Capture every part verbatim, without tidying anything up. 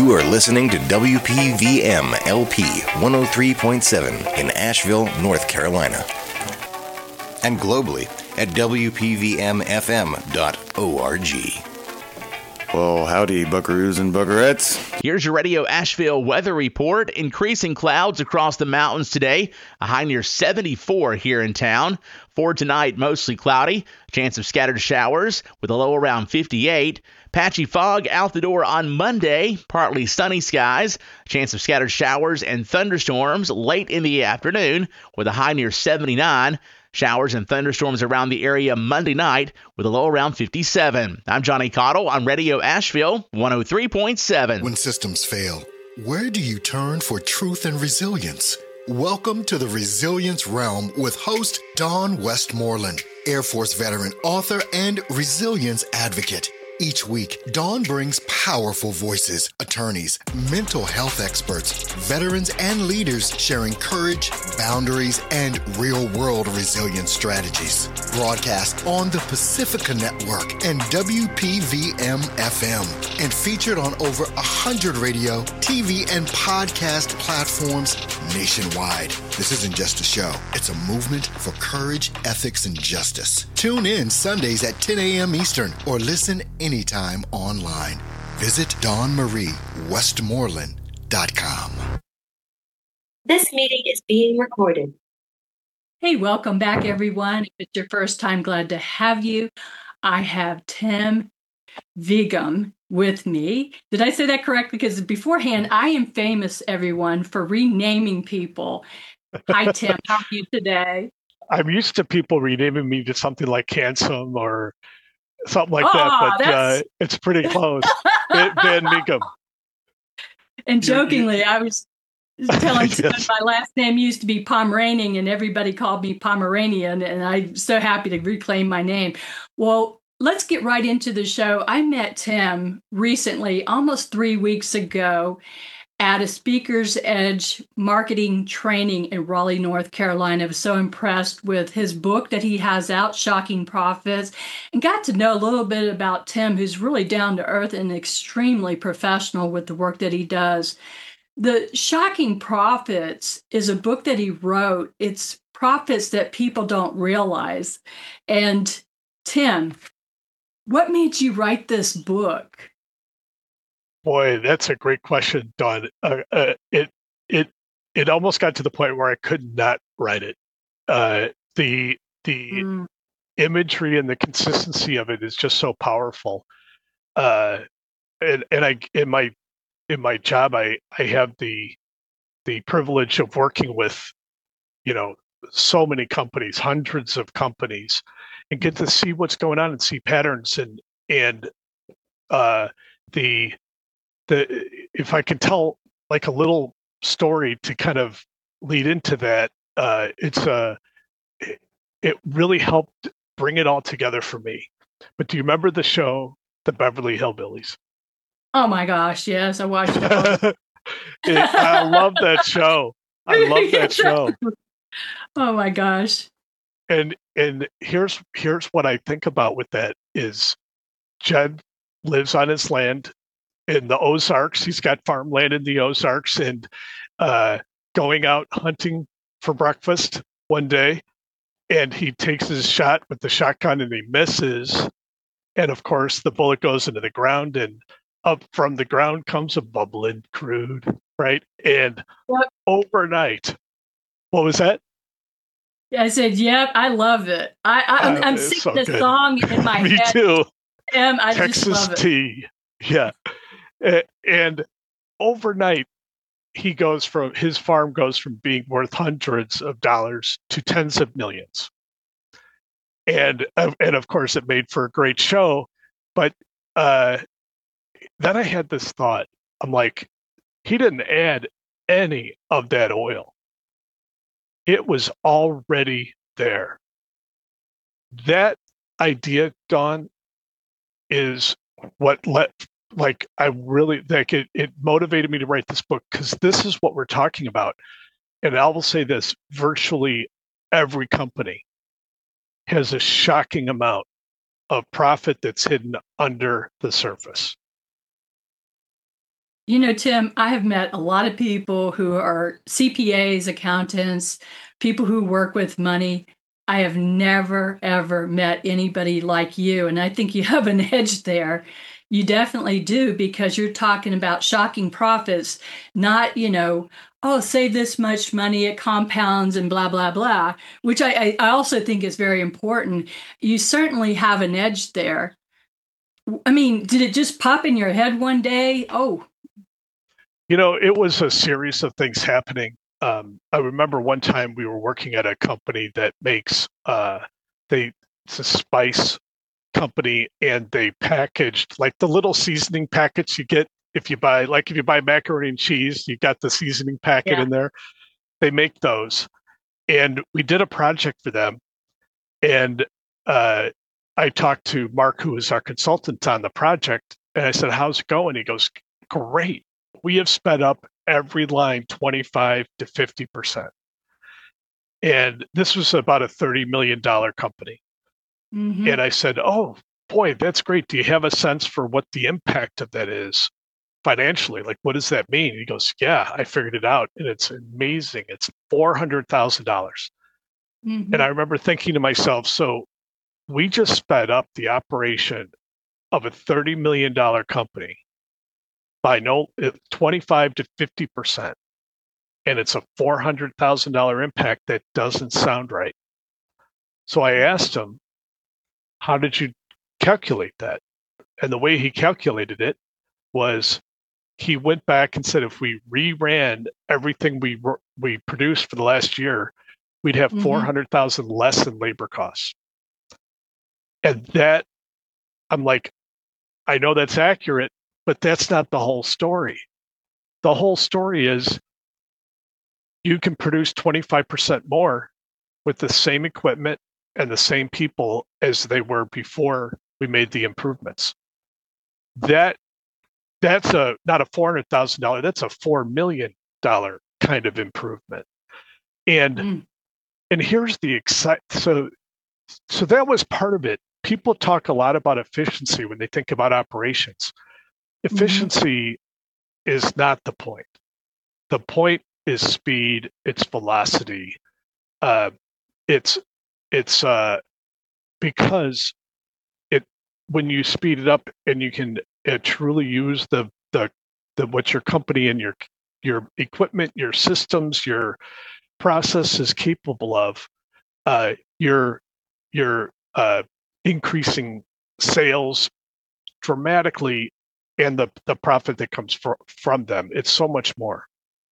You are listening to W P V M L P one oh three point seven in Asheville, North Carolina. And globally at W P V M F M dot org. Well, howdy, buckaroos and buckarettes. Here's your Radio Asheville weather report. Increasing clouds across the mountains today. A high near seventy-four here in town. For tonight, mostly cloudy. Chance of scattered showers with a low around fifty-eight. Patchy fog out the door on Monday. Partly sunny skies. Chance of scattered showers and thunderstorms late in the afternoon with a high near seventy-nine. Showers and thunderstorms around the area Monday night with a low around fifty-seven. I'm Johnny Cottle on Radio Asheville one oh three point seven. When systems fail, where do you turn for truth and resilience? Welcome to the Resilience Realm with host Dawn Westmoreland, Air Force veteran, author, and resilience advocate. Each week, Dawn brings powerful voices, attorneys, mental health experts, veterans, and leaders sharing courage, boundaries, and real-world resilience strategies. Broadcast on the Pacifica Network and W P V M F M, and featured on over one hundred radio, T V, and podcast platforms nationwide. This isn't just a show. It's a movement for courage, ethics, and justice. Tune in Sundays at ten a.m. Eastern or listen anytime online. Visit Dawn Marie Westmoreland dot com. This meeting is being recorded. Hey, welcome back, everyone. If it's your first time, glad to have you. I have Tim Vigum with me. Did I say that correctly? Because beforehand, I am famous, everyone, for renaming people. Hi, Tim. How are you today? I'm used to people renaming me to something like Handsome or something like oh, that, but uh, it's pretty close. Van Meekum. And jokingly, you, you, I was telling yes. Tim my last name used to be Pomeranian, and everybody called me Pomeranian, and I'm so happy to reclaim my name. Well, let's get right into the show. I met Tim recently, almost three weeks ago, at a Speaker's Edge marketing training in Raleigh, North Carolina. I was so impressed with his book that he has out, Shocking Profits, and got to know a little bit about Tim, who's really down to earth and extremely professional with the work that he does. The Shocking Profits is a book that he wrote. It's profits that people don't realize. And Tim, what made you write this book? Boy, that's a great question, Dawn. Uh, uh, it it it almost got to the point where I could not write it. Uh, the the mm. imagery and the consistency of it is just so powerful. Uh, and and I in my in my job, I I have the the privilege of working with, you know, so many companies, hundreds of companies, and get to see what's going on and see patterns and and uh, the The, if I could tell like a little story to kind of lead into that, uh, it's a, it, it really helped bring it all together for me. But do you remember the show, The Beverly Hillbillies? Oh my gosh, yes, I watched it. it I love that show. I love that show. Oh my gosh. And and here's here's what I think about with that is Jed lives on his land in the Ozarks. He's got farmland in the Ozarks, and uh, going out hunting for breakfast one day, and he takes his shot with the shotgun and he misses. And of course, the bullet goes into the ground, and up from the ground comes a bubbling crude, right? And yep. Overnight, what was that? I said, yep, I love it. I, I, I'm, uh, I'm singing so the good. song in my Me head. Me too. And I Texas just love it. Tea. Yeah. And overnight, he goes from his farm goes from being worth hundreds of dollars to tens of millions. And and of course, it made for a great show. But uh, then I had this thought. I'm like, he didn't add any of that oil. It was already there. That idea, Dawn, is what let. Like I really like it, it motivated me to write this book because this is what we're talking about. And I will say this, virtually every company has a shocking amount of profit that's hidden under the surface. You know, Tim, I have met a lot of people who are C P As, accountants, people who work with money. I have never, ever met anybody like you. And I think you have an edge there. You definitely do, because you're talking about shocking profits, not, you know, oh, save this much money, it compounds and blah, blah, blah, which I, I also think is very important. You certainly have an edge there. I mean, did it just pop in your head one day? Oh, You know, it was a series of things happening. Um, I remember one time we were working at a company that makes uh, they it's a spice company, and they packaged like the little seasoning packets you get if you buy like if you buy macaroni and cheese, you got the seasoning packet yeah. in there. They make those, and we did a project for them, and uh, I talked to Mark, who was our consultant on the project, and I said, "How's it going?" He goes, "Great. We have sped up every line twenty-five to fifty percent." And this was about a thirty million dollars company. Mm-hmm. And I said, "Oh, boy, that's great. Do you have a sense for what the impact of that is financially? Like, what does that mean?" He goes, "Yeah, I figured it out. And it's amazing. It's four hundred thousand dollars. Mm-hmm. And I remember thinking to myself, so we just sped up the operation of a thirty million dollars company by no twenty-five to fifty percent. And it's a four hundred thousand dollars impact. That doesn't sound right." So I asked him, "How did you calculate that?" And the way he calculated it was he went back and said, if we reran everything we we produced for the last year, we'd have mm-hmm. four hundred thousand dollars less in labor costs. And that, I'm like, I know that's accurate, but that's not the whole story. The whole story is you can produce twenty-five percent more with the same equipment and the same people as they were before we made the improvements. That that's a not a four hundred thousand dollars, that's a four million dollars kind of improvement. And mm. and here's the excite so so that was part of it. People talk a lot about efficiency when they think about operations. Efficiency mm-hmm. is not the point. The point is speed, it's velocity. Uh, it's it's uh, because it when you speed it up and you can uh, truly use the, the the what your company and your your equipment, your systems, your process is capable of, uh, you're you're uh, increasing sales dramatically, and the the profit that comes fr- from them. It's so much more.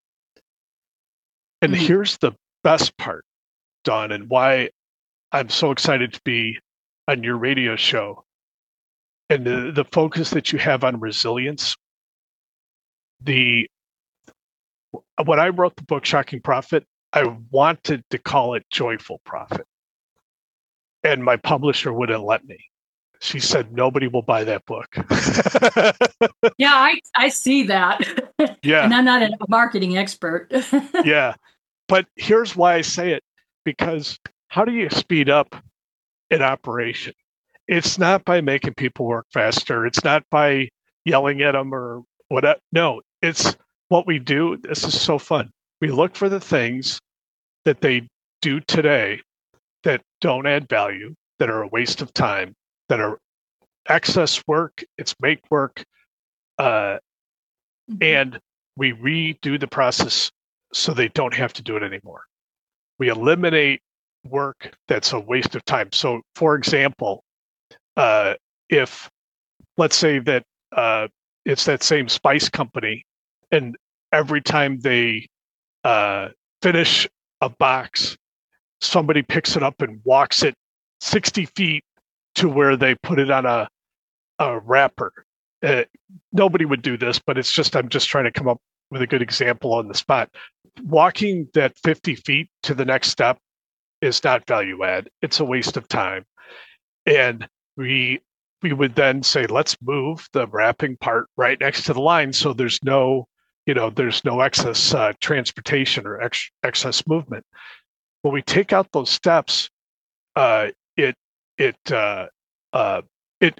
And mm-hmm. here's the best part, Dawn, and why I'm so excited to be on your radio show, and the, the focus that you have on resilience. The when I wrote the book Shocking Profit, I wanted to call it Joyful Profit, and my publisher wouldn't let me. She said nobody will buy that book. Yeah, I I see that. Yeah, and I'm not a marketing expert. Yeah, but here's why I say it, because how do you speed up an operation? It's not by making people work faster. It's not by yelling at them or whatever. No, it's what we do. This is so fun. We look for the things that they do today that don't add value, that are a waste of time, that are excess work, it's make work, uh, mm-hmm. and we redo the process so they don't have to do it anymore. We eliminate work that's a waste of time. So, for example, uh, if let's say that uh, it's that same spice company, and every time they uh, finish a box, somebody picks it up and walks it sixty feet to where they put it on a, a wrapper. Uh, nobody would do this, but it's just, I'm just trying to come up with a good example on the spot. Walking that fifty feet to the next step is not value add. It's a waste of time. And we we would then say, let's move the wrapping part right next to the line so there's no, you know, there's no excess uh, transportation or ex- excess movement. When we take out those steps, uh, it it, uh, uh, it it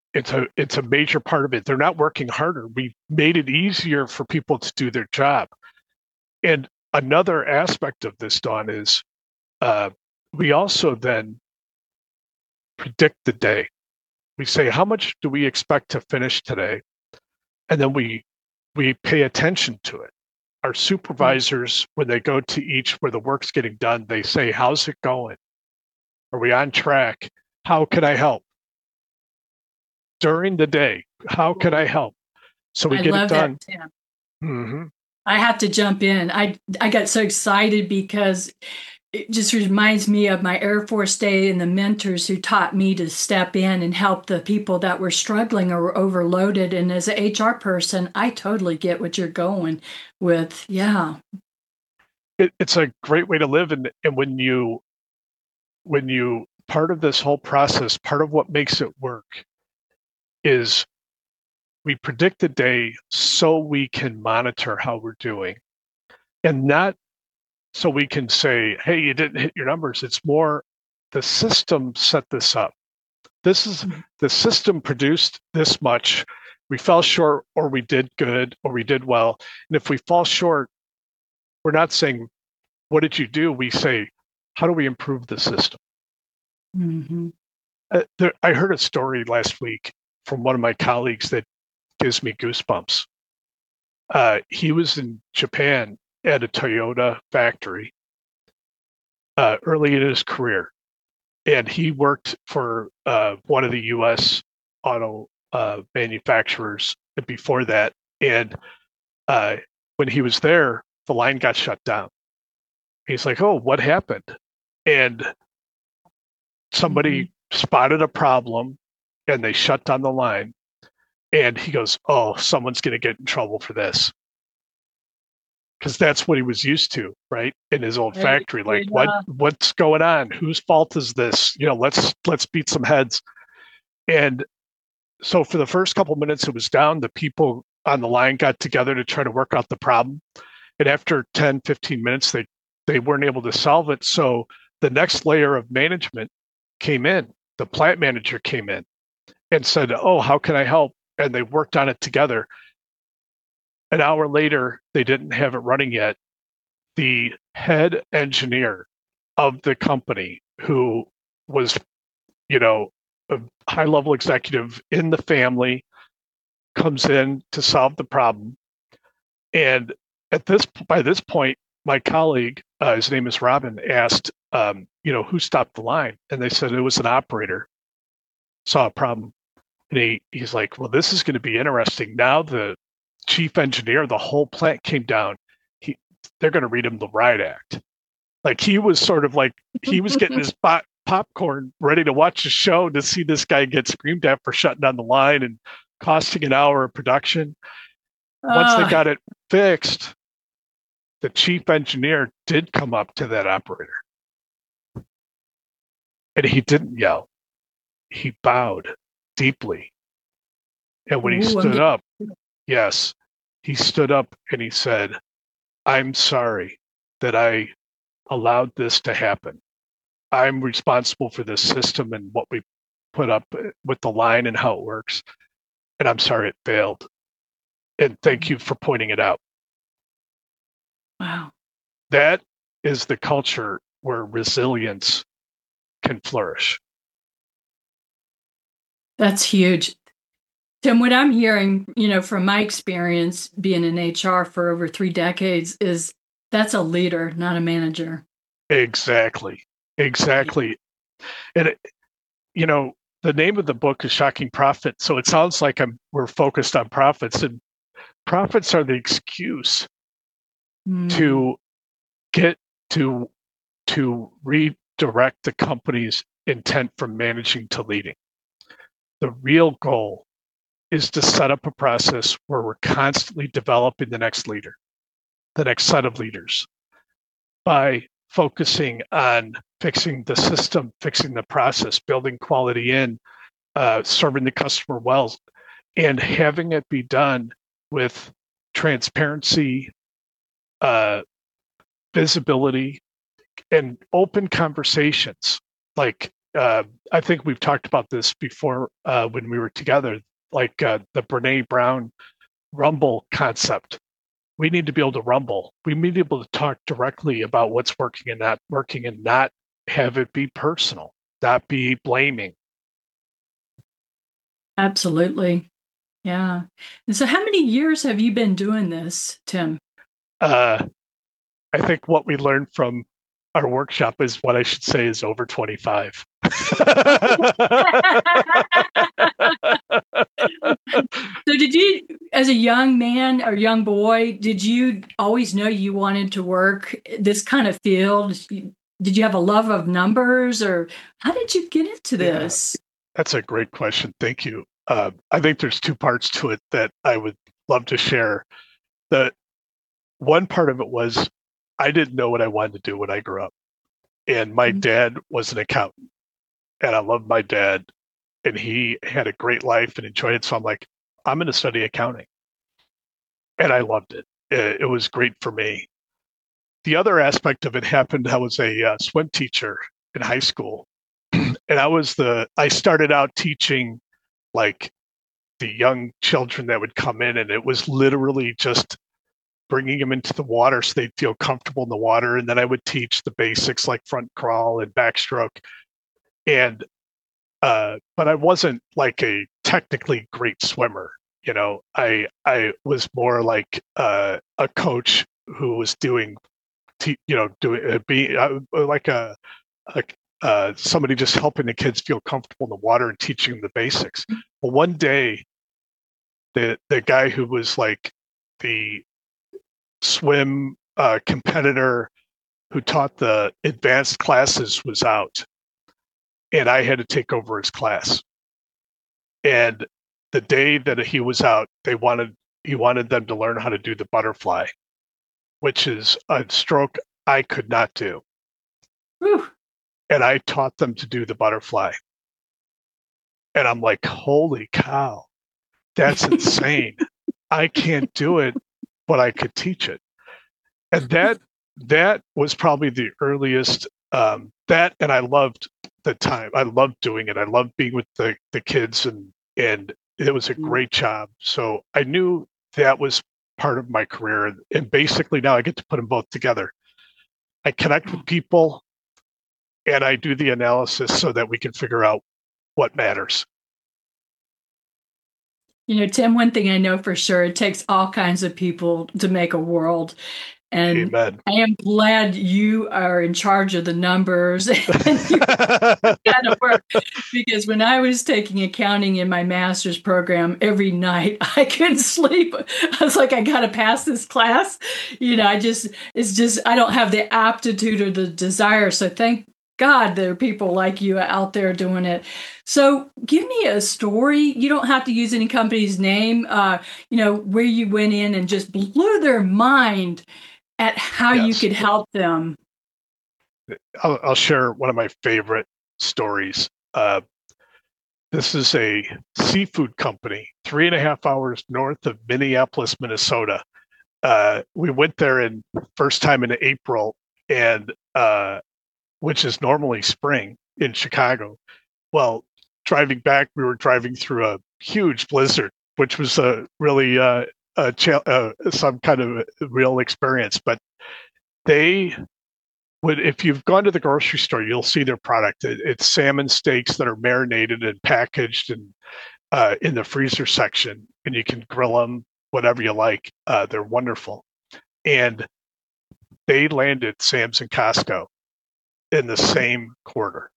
it's a it's a major part of it. They're not working harder. We made it easier for people to do their job. And another aspect of this, Dawn, is uh, we also then predict the day. We say, how much do we expect to finish today? And then we we pay attention to it. Our supervisors, when they go to each where the work's getting done, they say, how's it going? Are we on track? How can I help? During the day, how can I help? So we I get love it done. That, Tim. Mm-hmm. I have to jump in. I I got so excited because it just reminds me of my Air Force day and the mentors who taught me to step in and help the people that were struggling or overloaded. And as an H R person, I totally get what you're going with. Yeah. It, it's a great way to live. And, and when you, when you, part of this whole process, part of what makes it work is we predict the day so we can monitor how we're doing, and not so we can say, hey, you didn't hit your numbers. It's more the system set this up. This is the system produced this much. We fell short, or we did good, or we did well. And if we fall short, we're not saying, what did you do? We say, how do we improve the system? Mm-hmm. Uh, there, I heard a story last week from one of my colleagues that gives me goosebumps. Uh, he was in Japan at a Toyota factory uh, early in his career. And he worked for uh, one of the U S auto uh, manufacturers before that. And uh, when he was there, the line got shut down. He's like, oh, what happened? And somebody mm-hmm. spotted a problem and they shut down the line. And he goes, oh, someone's going to get in trouble for this. Because that's what he was used to, right? In his old factory. Like, what what's going on? Whose fault is this? You know, let's let's beat some heads. And so for the first couple minutes it was down, the people on the line got together to try to work out the problem. And after ten, fifteen minutes, they, they weren't able to solve it. So the next layer of management came in. The plant manager came in and said, oh, how can I help? And they worked on it together. An hour later, they didn't have it running yet. The head engineer of the company, who was, you know, a high-level executive in the family, comes in to solve the problem. And at this, by this point, my colleague, uh, his name is Robin, asked, um, you know, who stopped the line? And they said it was an operator. Saw a problem. And he, he's like, well, this is going to be interesting. Now the chief engineer, the whole plant came down. He, they're going to read him the riot act. Like, he was sort of like, he was getting his pop, popcorn ready to watch the show to see this guy get screamed at for shutting down the line and costing an hour of production. Uh. Once they got it fixed, the chief engineer did come up to that operator. And he didn't yell. He bowed deeply. And when he Ooh, stood up, yes, he stood up and he said, I'm sorry that I allowed this to happen. I'm responsible for this system and what we put up with the line and how it works. And I'm sorry it failed. And thank you for pointing it out. Wow. That is the culture where resilience can flourish. That's huge. Tim, what I'm hearing, you know, from my experience being in H R for over three decades is that's a leader, not a manager. Exactly. Exactly. And, it, you know, the name of the book is Shocking Profit. So it sounds like I'm, we're focused on profits, and profits are the excuse mm. to get to, to redirect the company's intent from managing to leading. The real goal is to set up a process where we're constantly developing the next leader, the next set of leaders, by focusing on fixing the system, fixing the process, building quality in, uh, serving the customer well, and having it be done with transparency, uh, visibility, and open conversations. Like, uh, I think we've talked about this before uh, when we were together, like uh, the Brene Brown rumble concept. We need to be able to rumble. We need to be able to talk directly about what's working and not working, and not have it be personal, not be blaming. Absolutely. Yeah. And so how many years have you been doing this, Tim? Uh, I think what we learned from our workshop is what I should say is over twenty-five. So did you, as a young man or young boy, did you always know you wanted to work this kind of field? Did you have a love of numbers, or how did you get into this? Yeah, that's a great question. Thank you. Uh, I think there's two parts to it that I would love to share. The one part of it was I didn't know what I wanted to do when I grew up. And my mm-hmm. dad was an accountant. And I loved my dad. And he had a great life and enjoyed it. So I'm like, I'm going to study accounting. And I loved it. It, it was great for me. The other aspect of it happened, I was a uh, swim teacher in high school. And I was the, I started out teaching like the young children that would come in. And it was literally just bringing them into the water so they'd feel comfortable in the water. And then I would teach the basics like front crawl and backstroke. And, uh, but I wasn't like a technically great swimmer. You know, I, I was more like uh, a coach who was doing, te- you know, doing, uh, being uh, like a, a uh, somebody just helping the kids feel comfortable in the water and teaching them the basics. Well, one day, the, the guy who was like the swim uh, competitor who taught the advanced classes was out, and I had to take over his class. And the day that he was out, they wanted he wanted them to learn how to do the butterfly, which is a stroke I could not do. Whew. And I taught them to do the butterfly. And I'm like, holy cow, that's insane. I can't do it, but I could teach it. And that that was probably the earliest, um, that, and I loved the time. I loved doing it. I loved being with the, the kids, and, and it was a great job. So I knew that was part of my career. And basically now I get to put them both together. I connect with people and I do the analysis so that we can figure out what matters. You know, Tim, one thing I know for sure, it takes all kinds of people to make a world. And Amen. I am glad you are in charge of the numbers and kind of work, because when I was taking accounting in my master's program, every night I couldn't sleep. I was like, I got to pass this class. You know, I just, it's just, I don't have the aptitude or the desire. So thank God there are people like you out there doing it. So give me a story. You don't have to use any company's name, uh, you know, where you went in and just blew their mind at how yes. you could help them. I'll, I'll share one of my favorite stories. Uh, this is a seafood company, three and a half hours north of Minneapolis, Minnesota. Uh, we went there in first time in April, and uh, which is normally spring in Chicago. Well, driving back, we were driving through a huge blizzard, which was a really uh, a cha- uh, some kind of real experience. But they would, if you've gone to the grocery store, you'll see their product. It, it's salmon steaks that are marinated and packaged and uh, in the freezer section, and you can grill them, whatever you like. Uh, they're wonderful. And they landed Sam's and Costco in the same quarter.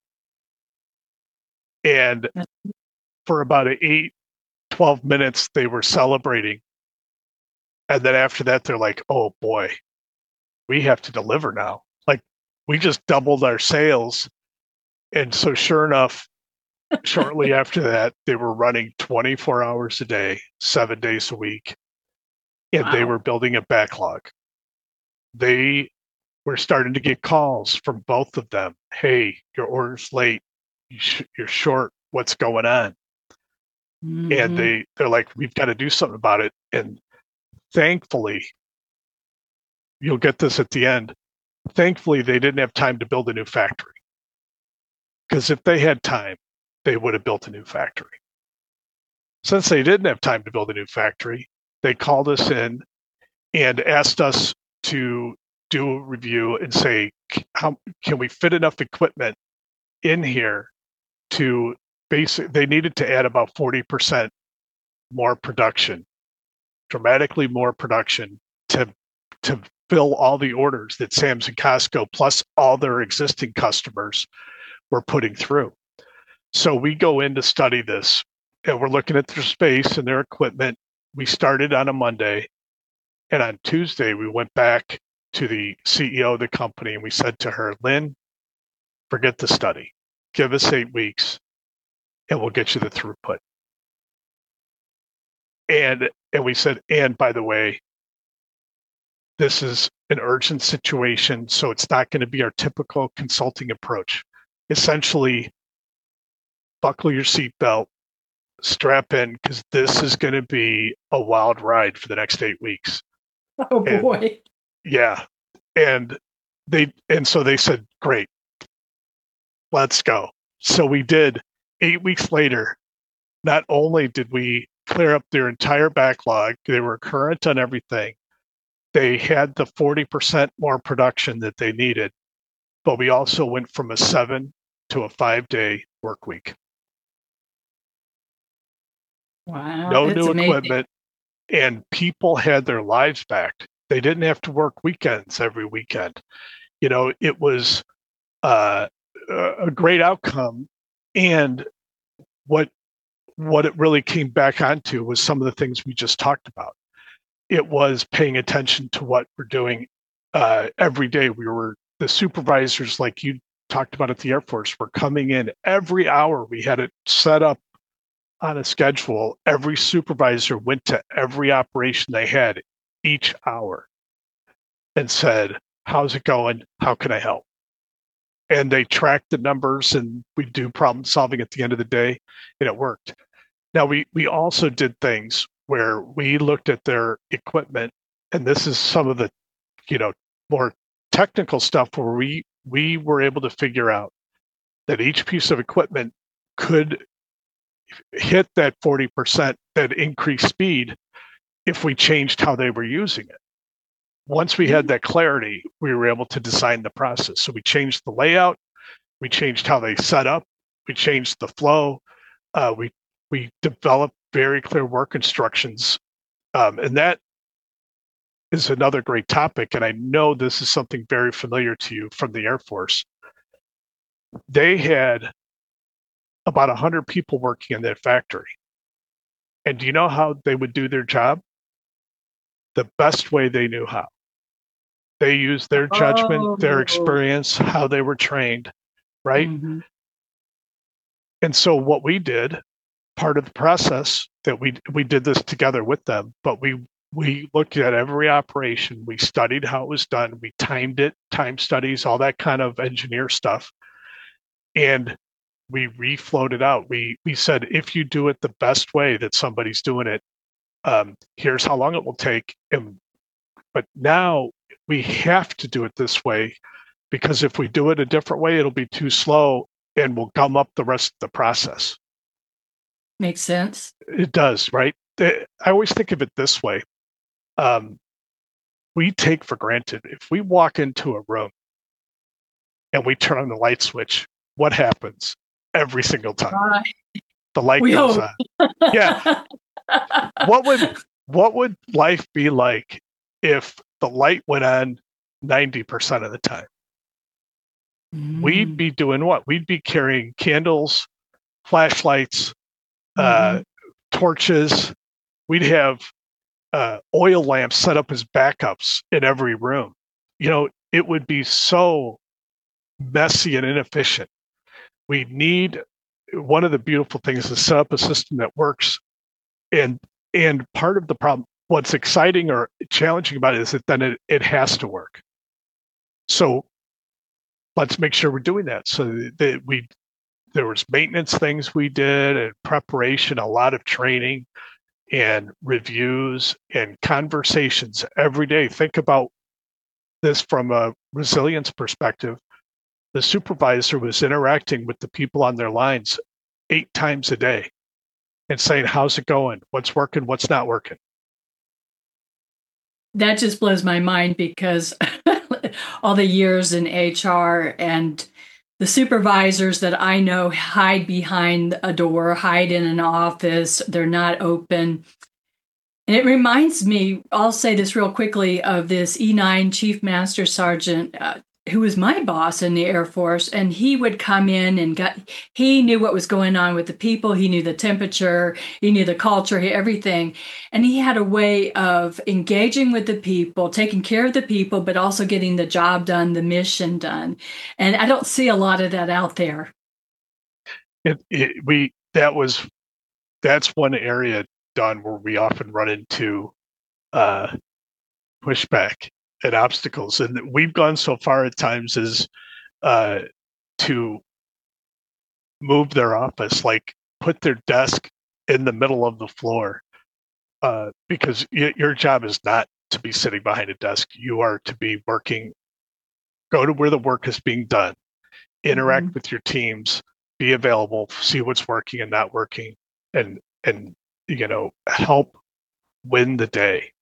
And for about eight, twelve minutes, they were celebrating. And then after that, they're like, oh boy, we have to deliver now. Like, we just doubled our sales. And so sure enough, shortly after that, they were running twenty-four hours a day, seven days a week. And wow. They were building a backlog. They were starting to get calls from both of them. Hey, your order's late. You sh- you're short. What's going on? Mm-hmm. And they, they're like, we've got to do something about it. And thankfully, you'll get this at the end. Thankfully, they didn't have time to build a new factory. Because if they had time, they would have built a new factory. Since they didn't have time to build a new factory, they called us in and asked us to do a review and say, how can we fit enough equipment in here to basic, they needed to add about forty percent more production, dramatically more production to, to fill all the orders that Sam's and Costco plus all their existing customers were putting through. So we go in to study this, and we're looking at their space and their equipment. We started on a Monday, and on Tuesday we went back to the C E O of the company and we said to her, Lynn, forget the study. Give us eight weeks and we'll get you the throughput. And and we said, and by the way, this is an urgent situation, so it's not going to be our typical consulting approach. Essentially, buckle your seatbelt, strap in, because this is going to be a wild ride for the next eight weeks. Oh and, boy. Yeah. And they and so they said, great, let's go. So we did. Eight weeks later, not only did we clear up their entire backlog, they were current on everything. They had the forty percent more production that they needed, but we also went from a seven to a five day work week. Wow. No that's new amazing. equipment, and people had their lives back. They didn't have to work weekends every weekend. You know, it was uh, a great outcome. And what what it really came back onto was some of the things we just talked about. It was paying attention to what we're doing uh, every day. We were the supervisors, like you talked about at the Air Force, were coming in every hour. We had it set up on a schedule. Every supervisor went to every operation they had each hour and said, how's it going? How can I help? And they tracked the numbers, and we do problem solving at the end of the day, and it worked. Now, we, we also did things where we looked at their equipment, and this is some of the, you know, more technical stuff where we, we were able to figure out that each piece of equipment could hit that forty percent, that increased speed, if we changed how they were using it. Once we had that clarity, we were able to design the process. So we changed the layout, we changed how they set up, we changed the flow, uh, we we developed very clear work instructions, um, and that is another great topic. And I know this is something very familiar to you from the Air Force. They had about one hundred people working in that factory. And do you know how they would do their job? The best way they knew how. They used their judgment, oh. their experience, how they were trained, right? Mm-hmm. And so what we did, part of the process that we we did this together with them, but we we looked at every operation, we studied how it was done, we timed it, time studies, all that kind of engineer stuff. And we reflowed it out. We we said, if you do it the best way that somebody's doing it, um, here's how long it will take. And but now we have to do it this way, because if we do it a different way, it'll be too slow and will gum up the rest of the process. Makes sense. It does, right? I always think of it this way. Um, we take for granted, if we walk into a room and we turn on the light switch, what happens every single time? Uh, the light we goes hope. on. Yeah. What would what would life be like if the light went on ninety percent of the time? Mm. We'd be doing what? We'd be carrying candles, flashlights, mm-hmm. uh, torches. We'd have uh, oil lamps set up as backups in every room. You know, it would be so messy and inefficient. We need, one of the beautiful things is set up a system that works. And and part of the problem, what's exciting or challenging about it is that then it, it has to work. So let's make sure we're doing that. So that we there was maintenance things we did and preparation, a lot of training and reviews and conversations every day. Think about this from a resilience perspective. the supervisor was interacting with the people on their lines eight times a day and saying, how's it going? What's working? What's not working? That just blows my mind because all the years in H R and the supervisors that I know hide behind a door, hide in an office, they're not open. And it reminds me, I'll say this real quickly, of this E nine Chief Master Sergeant uh, who was my boss in the Air Force, and he would come in and got, he knew what was going on with the people. He knew the temperature, he knew the culture, everything. And he had a way of engaging with the people, taking care of the people, but also getting the job done, the mission done. And I don't see a lot of that out there. It, it, we, that was, that's one area, Don, where we often run into uh, pushback and obstacles. And we've gone so far at times as uh, to move their office, like put their desk in the middle of the floor, uh, because y- your job is not to be sitting behind a desk. You are to be working, go to where the work is being done, interact mm-hmm. with your teams, be available, see what's working and not working, and, and, you know, help win the day.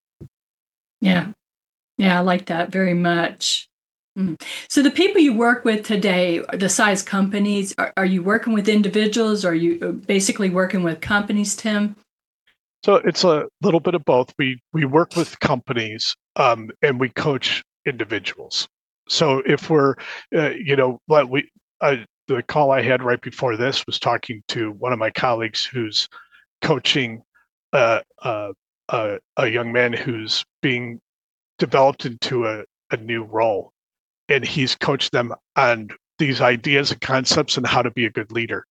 Yeah. Yeah, I like that very much. Mm. So the people you work with today, the size companies, are, are you working with individuals? Or are you basically working with companies, Tim? So it's a little bit of both. We we work with companies um, and we coach individuals. So if we're, uh, you know, what we uh, the call I had right before this was talking to one of my colleagues who's coaching uh, uh, uh, a young man who's being developed into a, a new role, and he's coached them on these ideas and concepts and how to be a good leader.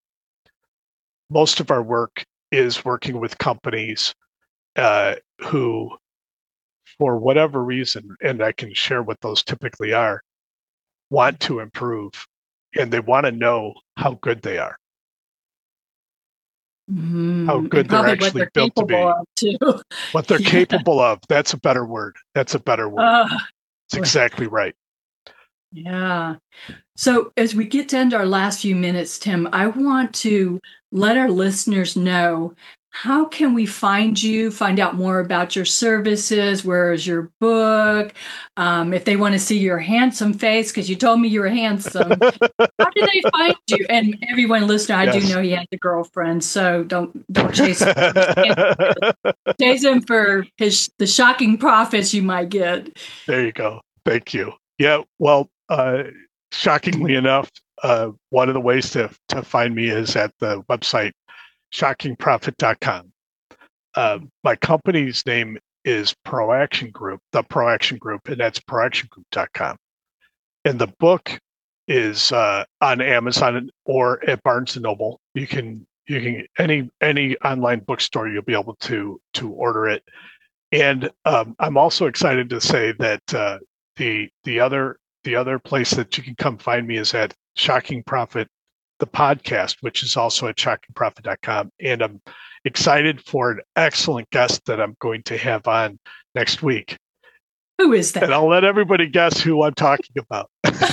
Most of our work is working with companies uh, who, for whatever reason, and I can share what those typically are, want to improve, and they want to know how good they are. Mm, how good they're actually they're built to be. Too. What they're yeah. capable of. That's a better word. That's a better word. Uh, That's exactly right. Yeah. So as we get to end our last few minutes, Tim, I want to let our listeners know, how can we find you, find out more about your services? Where is your book? Um, if they want to see your handsome face, because you told me you were handsome, how do they find you? And everyone listening, I yes. do know he has a girlfriend, so don't don't chase him. Chase him for his the shocking profits you might get. There you go. Thank you. Yeah. Well, uh, shockingly enough, uh, one of the ways to to find me is at the website shocking profit dot com. Uh, my company's name is ProAction Group, the ProAction Group, and that's pro action group dot com. And the book is uh, on Amazon or at Barnes and Noble. You can you can any any online bookstore you'll be able to to order it. And um, I'm also excited to say that uh, the the other the other place that you can come find me is at Shocking Profit, the podcast, which is also at shocking profit dot com. And I'm excited for an excellent guest that I'm going to have on next week. Who is that? And I'll let everybody guess who I'm talking about.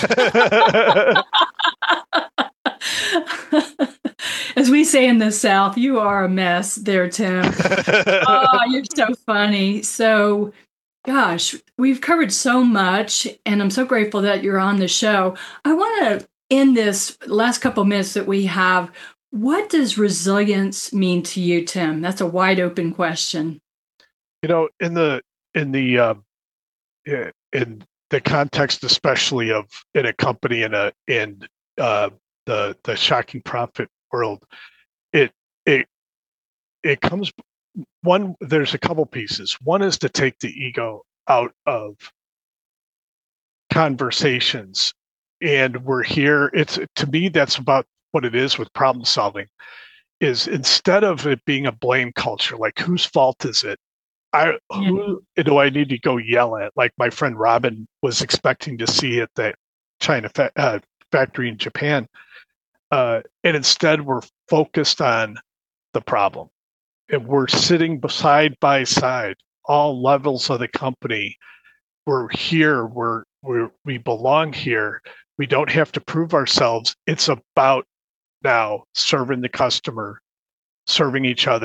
As we say in the South, you are a mess there, Tim. Oh, you're so funny. So, gosh, we've covered so much, and I'm so grateful that you're on the show. I want to in this last couple of minutes that we have, what does resilience mean to you, Tim? That's a wide open question. You know, in the in the uh, in the context, especially of in a company in a in uh, the the shocking profit world, it it it comes one. There's a couple pieces. One is to take the ego out of conversations. And we're here. It's to me, that's about what it is with problem solving, is instead of it being a blame culture, like whose fault is it? I yeah. Who do I need to go yell at? Like my friend Robin was expecting to see at the China fa- uh, factory in Japan. Uh, and instead we're focused on the problem. And we're sitting side by side, all levels of the company. We're here, we're, we're we belong here. We don't have to prove ourselves. It's about now serving the customer, serving each other.